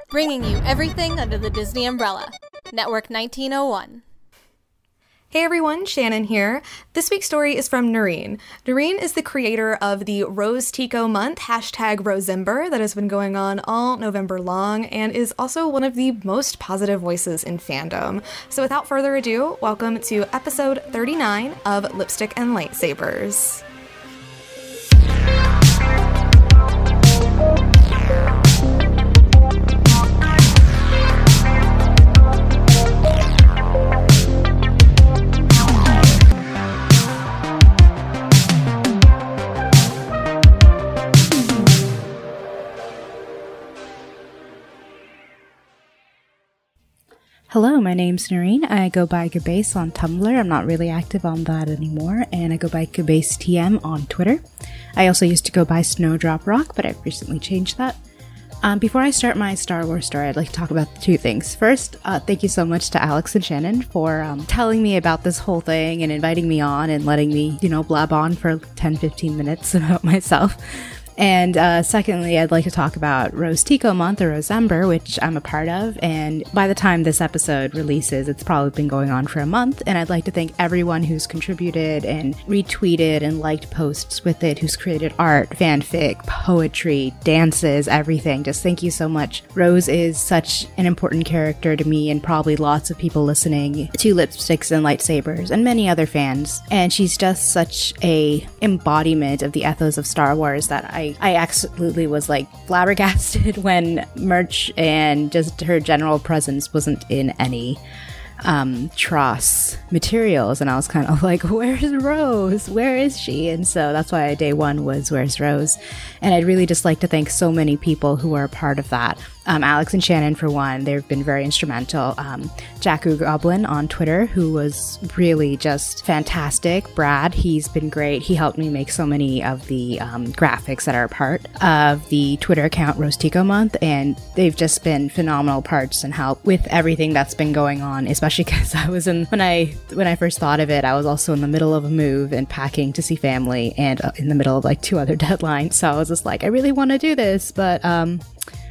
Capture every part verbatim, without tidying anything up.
Bringing you everything under the Disney umbrella. Network nineteen oh one. Hey everyone, Shannon here. This week's story is from Noreen. Noreen is the creator of the Rose Tico Month, hashtag Rosember, that has been going on all November long, and is also one of the most positive voices in fandom. So without further ado, welcome to episode thirty-nine of Lipstick and Lightsabers. Hello, my name's Noreen. I go by Gabase on Tumblr. I'm not really active on that anymore, and I go by GabaseTM on Twitter. I also used to go by Snowdrop Rock, but I've recently changed that. Um, before I start my Star Wars story, I'd like to talk about two things. First, uh, thank you so much to Alex and Shannon for um, telling me about this whole thing and inviting me on and letting me, you know, blab on for ten to fifteen minutes about myself. And uh, secondly, I'd like to talk about Rose Tico Month, or Rosember, which I'm a part of. And by the time this episode releases, it's probably been going on for a month. And I'd like to thank everyone who's contributed and retweeted and liked posts with it, who's created art, fanfic, poetry, dances, everything. Just thank you so much. Rose is such an important character to me and probably lots of people listening to Lipsticks and Lightsabers and many other fans. And she's just such a embodiment of the ethos of Star Wars that I I absolutely was like flabbergasted when merch and just her general presence wasn't in any um Tross materials, and I was kind of like, where's Rose? Where is she? And so that's why day one was where's Rose. And I'd really just like to thank so many people who are a part of that. Um, Alex and Shannon, for one, they've been very instrumental. Um, Jacku Goblin on Twitter, who was really just fantastic. Brad, he's been great. He helped me make so many of the um, graphics that are a part of the Twitter account Rose Tico Month, and they've just been phenomenal parts and help with everything that's been going on, especially because I was in, when I when I first thought of it, I was also in the middle of a move and packing to see family, and uh, in the middle of like two other deadlines, so I was just like, I really want to do this, but um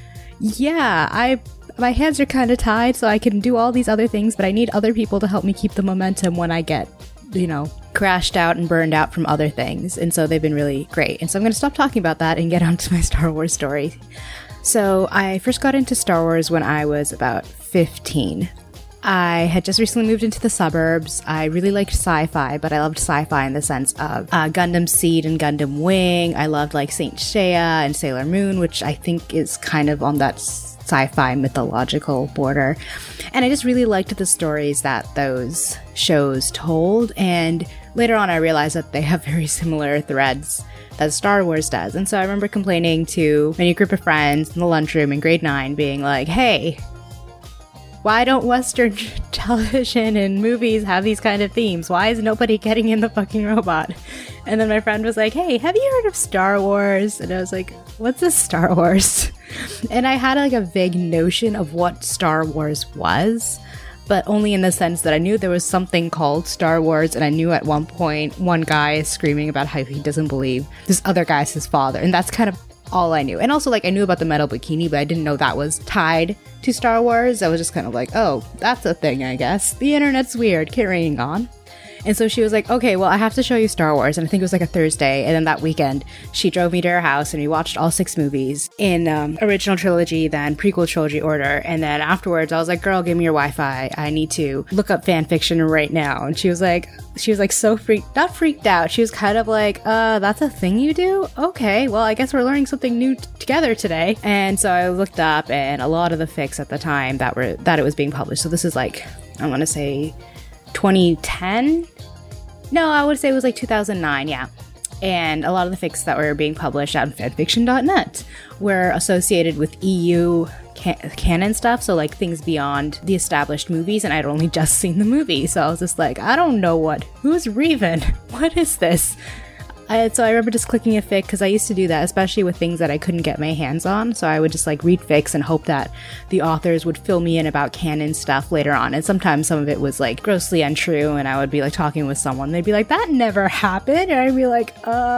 yeah, I my hands are kind of tied, so I can do all these other things, but I need other people to help me keep the momentum when I get, you know, crashed out and burned out from other things. And so they've been really great. And so I'm going to stop talking about that and get on to my Star Wars story. So I first got into Star Wars when I was about fifteen. I had just recently moved into the suburbs. I really liked sci-fi, but I loved sci-fi in the sense of uh, Gundam Seed and Gundam Wing. I loved like Saint Seiya and Sailor Moon, which I think is kind of on that sci-fi mythological border. And I just really liked the stories that those shows told. And later on, I realized that they have very similar threads that Star Wars does. And so I remember complaining to my new group of friends in the lunchroom in grade nine, being like, hey, why don't Western television and movies have these kind of themes? Why is nobody getting in the fucking robot? And then my friend was like, hey, have you heard of Star Wars? And I was like, what's a Star Wars? And I had like a vague notion of what Star Wars was, but only in the sense that I knew there was something called Star Wars, and I knew at one point one guy is screaming about how he doesn't believe this other guy's his father, and that's kind of all I knew. And also, like, I knew about the metal bikini, but I didn't know that was tied to Star Wars. I was just kind of like, oh, that's a thing, I guess. The internet's weird. Carrying on. And so she was like, okay, well, I have to show you Star Wars. And I think it was like a Thursday. And then that weekend, she drove me to her house and we watched all six movies in um, original trilogy, then prequel trilogy order. And then afterwards, I was like, girl, give me your Wi-Fi. I need to look up fan fiction right now. And she was like, she was like so freaked, not freaked out. She was kind of like, uh, that's a thing you do? Okay, well, I guess we're learning something new t- together today. And so I looked up, and a lot of the fics at the time that were, that it was being published. So this is like, I want to say twenty ten? No, I would say it was like two thousand nine, yeah. And a lot of the fics that were being published out on fanfiction dot net were associated with E U can- canon stuff, so like things beyond the established movies, and I'd only just seen the movie, so I was just like, I don't know what, who's Revan? What is this? I, so I remember just clicking a fic because I used to do that, especially with things that I couldn't get my hands on. So I would just like read fics and hope that the authors would fill me in about canon stuff later on. And sometimes some of it was like grossly untrue, and I would be like talking with someone, they'd be like, that never happened, and I'd be like,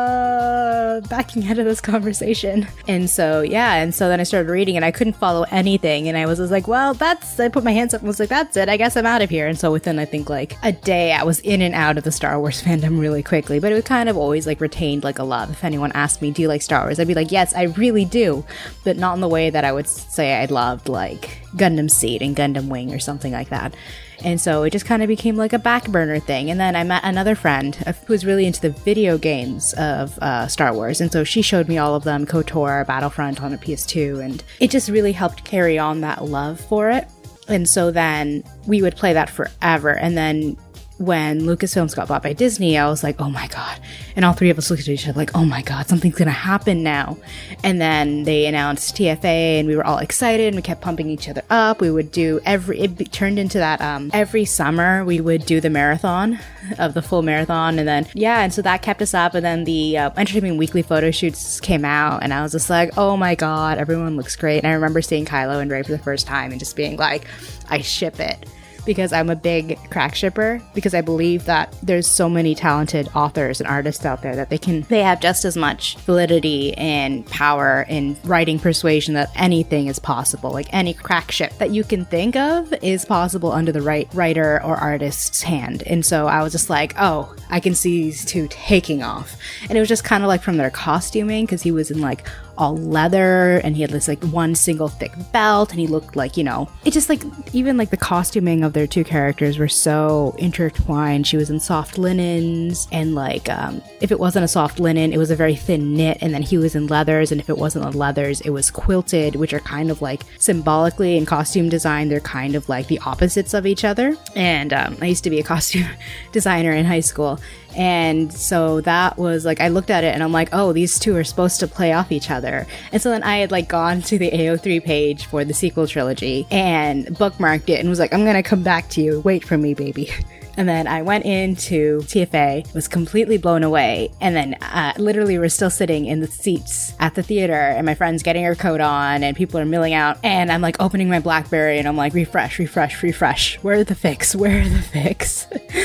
uh backing out of this conversation. And so yeah, and so then I started reading and I couldn't follow anything, and I was just like, well, that's I put my hands up and was like, that's it, I guess I'm out of here. And so within I think like a day I was in and out of the Star Wars fandom really quickly, but it was kind of always like retained like a love. If anyone asked me, do you like Star Wars, I'd be like, yes, I really do, but not in the way that I would say I loved like Gundam Seed and Gundam Wing or something like that. And so it just kind of became like a back burner thing. And then I met another friend who was really into the video games of uh, Star Wars. And so she showed me all of them, KOTOR, Battlefront on a P S two. And it just really helped carry on that love for it. And so then we would play that forever. And then when Lucasfilms got bought by Disney, I was like, oh my God. And all three of us looked at each other like, oh my God, something's going to happen now. And then they announced T F A and we were all excited and we kept pumping each other up. We would do every, it be, turned into that, um, every summer we would do the marathon of the full marathon. And then, yeah, and so that kept us up. And then the uh, Entertainment Weekly photo shoots came out and I was just like, oh my God, everyone looks great. And I remember seeing Kylo and Rey for the first time and just being like, I ship it. Because I'm a big crack shipper, because I believe that there's so many talented authors and artists out there that they can, they have just as much validity and power in writing persuasion that anything is possible. Like any crack ship that you can think of is possible under the right writer or artist's hand. And so I was just like, oh, I can see these two taking off. And it was just kind of like from their costuming, because he was in like all leather and he had this like one single thick belt and he looked like, you know, it just like, even like the costuming of their two characters were so intertwined. She was in soft linens and like um if it wasn't a soft linen, it was a very thin knit, and then he was in leathers, and if it wasn't in leathers, it was quilted, which are kind of like symbolically in costume design, they're kind of like the opposites of each other. And um, I used to be a costume designer in high school. And so that was like, I looked at it and I'm like, oh, these two are supposed to play off each other. And so then I had like gone to the A O three page for the sequel trilogy and bookmarked it and was like, I'm gonna come back to you. Wait for me, baby. And then I went into T F A, was completely blown away. And then uh, literally we're still sitting in the seats at the theater and my friend's getting her coat on and people are milling out. And I'm like opening my BlackBerry and I'm like, refresh, refresh, refresh. Where are the fics? Where are the fics?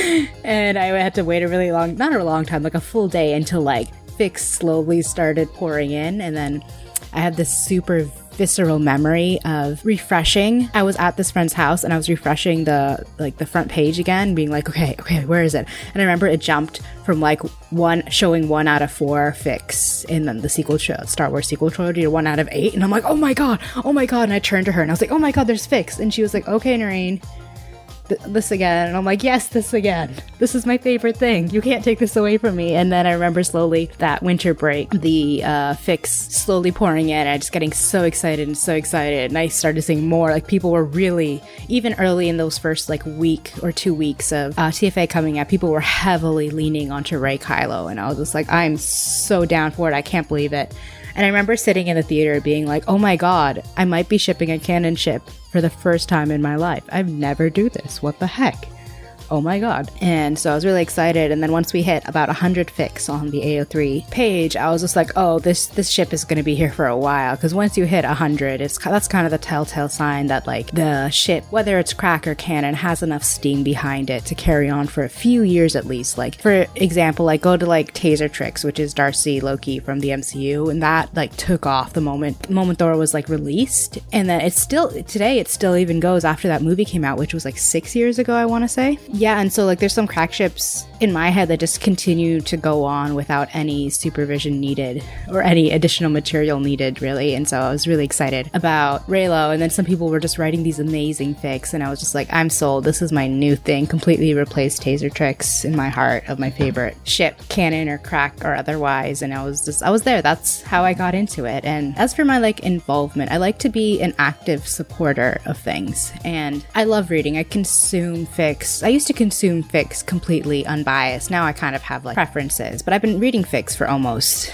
And I had to wait a really long, not a long time, like a full day until like fics slowly started pouring in. And then I had this super visceral memory of refreshing. I was at this friend's house and I was refreshing the like the front page again, being like, okay, okay, where is it? And I remember it jumped from like one showing one out of four fics in the sequel tr- Star Wars sequel trilogy to one out of eight, and I'm like, oh my god, oh my god, and I turned to her and I was like, oh my god, there's fics, and she was like, okay, Noreen, th- this again, and I'm like, yes, this again. This is my favorite thing. You can't take this away from me. And then I remember slowly that winter break, the uh, fics slowly pouring in, and I just getting so excited and so excited. And I started seeing more. Like people were really, even early in those first like week or two weeks of uh, T F A coming out, people were heavily leaning onto Rey Kylo. And I was just like, I'm so down for it. I can't believe it. And I remember sitting in the theater being like, oh my god, I might be shipping a canon ship for the first time in my life. I've never do this. What the heck? Oh my god. And so I was really excited. And then once we hit about one hundred fics on the A O three page, I was just like, oh, this this ship is going to be here for a while. Because once you hit one hundred, it's that's kind of the telltale sign that like the ship, whether it's crack or canon, has enough steam behind it to carry on for a few years at least. Like for example, like go to like Taser Tricks, which is Darcy Loki from the M C U, and that like took off the moment the moment Thor was like released. And then it's still today it still even goes after that movie came out, which was like six years ago, I want to say. Yeah, and so like there's some crack ships in my head that just continue to go on without any supervision needed or any additional material needed, really. And so I was really excited about Reylo. And then some people were just writing these amazing fics, and I was just like, I'm sold. This is my new thing. Completely replaced Taser Tricks in my heart of my favorite ship, canon or crack or otherwise. And I was just, I was there. That's how I got into it. And as for my like involvement, I like to be an active supporter of things. And I love reading. I consume fics. I used to consume fics completely unbiased. Now I kind of have like preferences, but I've been reading fics for almost,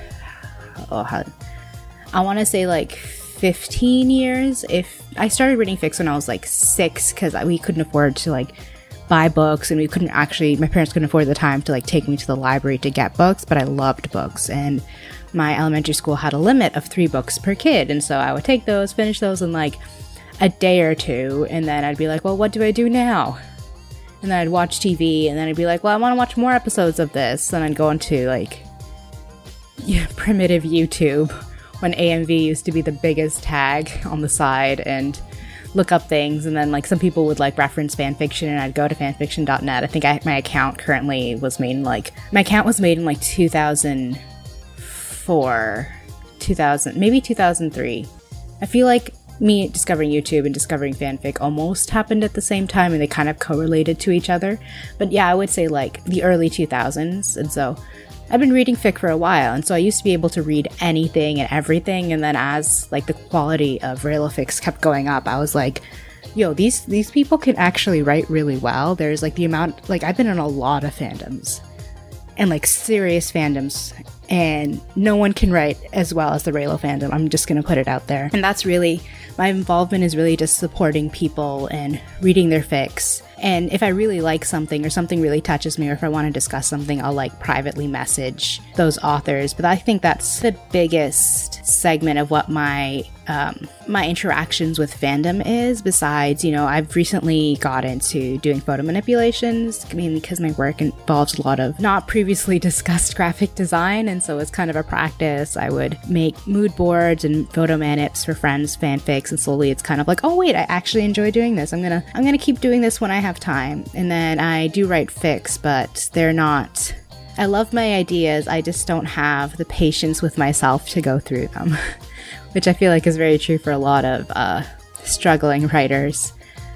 oh, how, I want to say like fifteen years. If I started reading fics when I was like six, because we couldn't afford to like buy books, and we couldn't actually, my parents couldn't afford the time to like take me to the library to get books, but I loved books. And my elementary school had a limit of three books per kid. And so I would take those, finish those in like a day or two. And then I'd be like, well, what do I do now? And then I'd watch T V, and then I'd be like, well, I want to watch more episodes of this. And I'd go into like yeah, primitive YouTube when A M V used to be the biggest tag on the side, and look up things. And then like some people would like reference fan fiction, and I'd go to fanfiction dot net. I think I, my account currently was made in like, my account was made in like two thousand four, two thousand, maybe two thousand three. I feel like me discovering YouTube and discovering fanfic almost happened at the same time, and they kind of correlated to each other. But yeah, I would say like the early two thousands. And so I've been reading fic for a while, and so I used to be able to read anything and everything. And then as like the quality of Raylofics kept going up, I was like, yo, these these people can actually write really well. There's like the amount, like I've been in a lot of fandoms, and like serious fandoms, and no one can write as well as the Raylo fandom. I'm just gonna put it out there. And that's really, my involvement is really just supporting people and reading their fics. And if I really like something, or something really touches me, or if I want to discuss something, I'll like privately message those authors. But I think that's the biggest segment of what my um, my interactions with fandom is. Besides, you know, I've recently got into doing photo manipulations, mainly because my work involves a lot of not previously discussed graphic design, and so it's kind of a practice. I would make mood boards and photo manips for friends' fanfics, and slowly it's kind of like, oh wait, I actually enjoy doing this. I'm gonna I'm gonna keep doing this when I have time. And then I do write fics, but they're not, I love my ideas, I just don't have the patience with myself to go through them, which I feel like is very true for a lot of uh, struggling writers.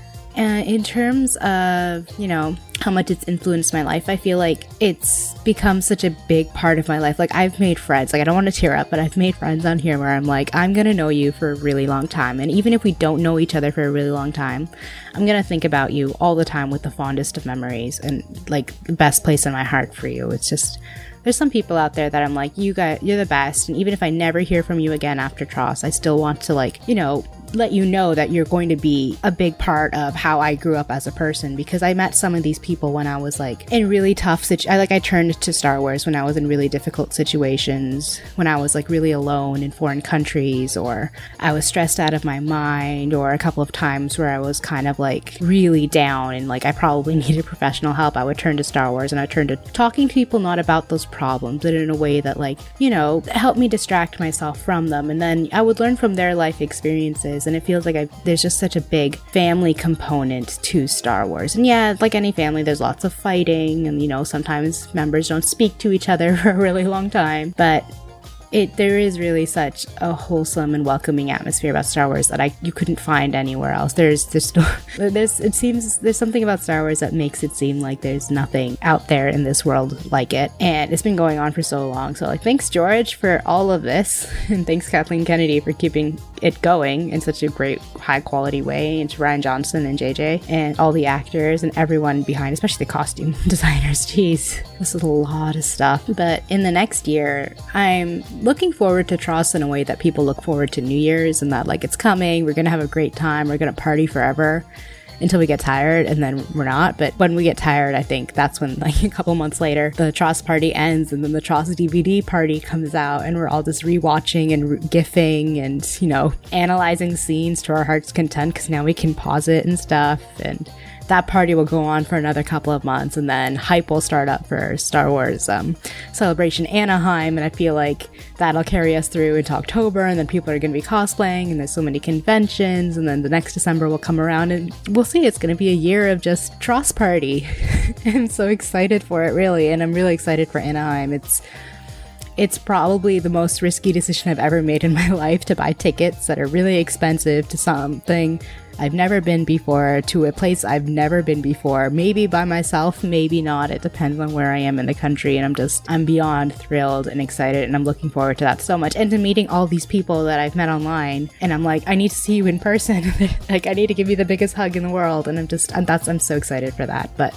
And in terms of, you know, how much it's influenced my life, I feel like it's become such a big part of my life. Like I've made friends, like I don't want to tear up, but I've made friends on here where I'm like, I'm gonna know you for a really long time. And even if we don't know each other for a really long time, I'm gonna think about you all the time with the fondest of memories, and like the best place in my heart for you. It's just, there's some people out there that I'm like, you guys, you're the best. And even if I never hear from you again after Tross, I still want to like, you know, let you know that you're going to be a big part of how I grew up as a person, because I met some of these people when I was like in really tough situ- I like I turned to Star Wars when I was in really difficult situations, when I was like really alone in foreign countries, or I was stressed out of my mind, or a couple of times where I was kind of like really down and like I probably needed professional help. I would turn to Star Wars, and I turned to talking to people not about those problems, but in a way that like, you know, helped me distract myself from them. And then I would learn from their life experiences. And it feels like I've, there's just such a big family component to Star Wars. And yeah, like any family, there's lots of fighting, and you know, sometimes members don't speak to each other for a really long time, but it there is really such a wholesome and welcoming atmosphere about Star Wars that I you couldn't find anywhere else. There's there's there's it seems there's something about Star Wars that makes it seem like there's nothing out there in this world like it, and it's been going on for so long. So like, thanks George for all of this, and thanks Kathleen Kennedy for keeping it going in such a great high quality way, and to Ryan Johnson and J J and all the actors and everyone behind, especially the costume designers. Jeez, this is a lot of stuff. But in the next year, I'm looking forward to Tross in a way that people look forward to New Year's, and that like it's coming, we're gonna have a great time, we're gonna party forever until we get tired, and then we're not. But when we get tired, I think that's when like a couple months later the Tross party ends, and then the Tross D V D party comes out, and we're all just rewatching and re- gifing and, you know, analyzing scenes to our heart's content, because now we can pause it and stuff. And that party will go on for another couple of months, and then hype will start up for Star Wars um, Celebration Anaheim, and I feel like that'll carry us through into October, and then people are going to be cosplaying, and there's so many conventions, and then the next December will come around, and we'll see. It's going to be a year of just Tross party. I'm so excited for it, really, and I'm really excited for Anaheim. It's It's probably the most risky decision I've ever made in my life, to buy tickets that are really expensive to something I've never been before, to a place I've never been before, maybe by myself, maybe not. It depends on where I am in the country, and I'm just, I'm beyond thrilled and excited, and I'm looking forward to that so much. And to meeting all these people that I've met online, and I'm like, I need to see you in person. Like, I need to give you the biggest hug in the world, and I'm just, and that's, I'm so excited for that. But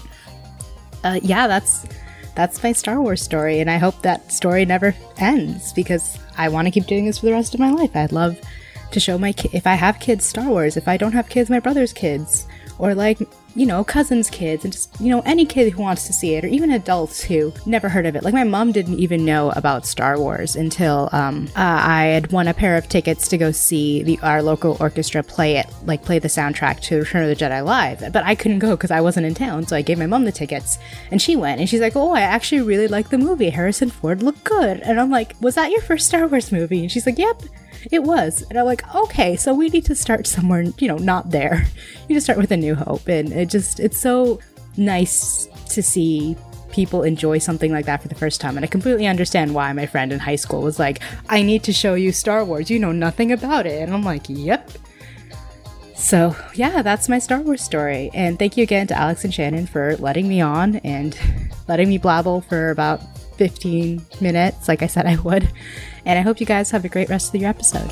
uh, yeah, that's, that's my Star Wars story, and I hope that story never ends, because I want to keep doing this for the rest of my life. I'd love to show my ki- if I have kids, Star Wars. If I don't have kids, my brother's kids, or like you know, cousins' kids and just, you know, any kid who wants to see it, or even adults who never heard of it. Like, my mom didn't even know about Star Wars until um, uh, I had won a pair of tickets to go see the our local orchestra play it, like play the soundtrack to Return of the Jedi live. But I couldn't go because I wasn't in town, so I gave my mom the tickets, and she went, and she's like, oh, I actually really like the movie. Harrison Ford looked good. And I'm like, was that your first Star Wars movie? And she's like, yep. It was. And I'm like, okay, so we need to start somewhere, you know, not there. You just start with A New Hope. And it just, it's so nice to see people enjoy something like that for the first time. And I completely understand why my friend in high school was like, I need to show you Star Wars. You know nothing about it. And I'm like, yep. So yeah, that's my Star Wars story. And thank you again to Alex and Shannon for letting me on and letting me blabble for about fifteen minutes, like I said I would. And I hope you guys have a great rest of your episode.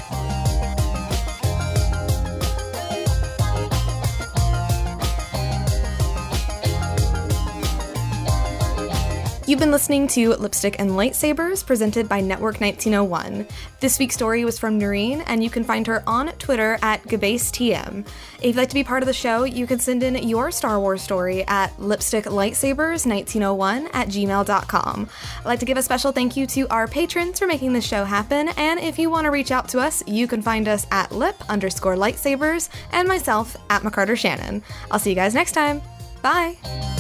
You've been listening to Lipstick and Lightsabers, presented by Network nineteen oh one. This week's story was from Noreen, and you can find her on Twitter at GabaseTM. If you'd like to be part of the show, you can send in your Star Wars story at lipsticklightsabers nineteen oh one at gmail dot com. I'd like to give a special thank you to our patrons for making this show happen, and if you want to reach out to us, you can find us at lip underscore lightsabers, and myself at McCarter Shannon. I'll see you guys next time. Bye!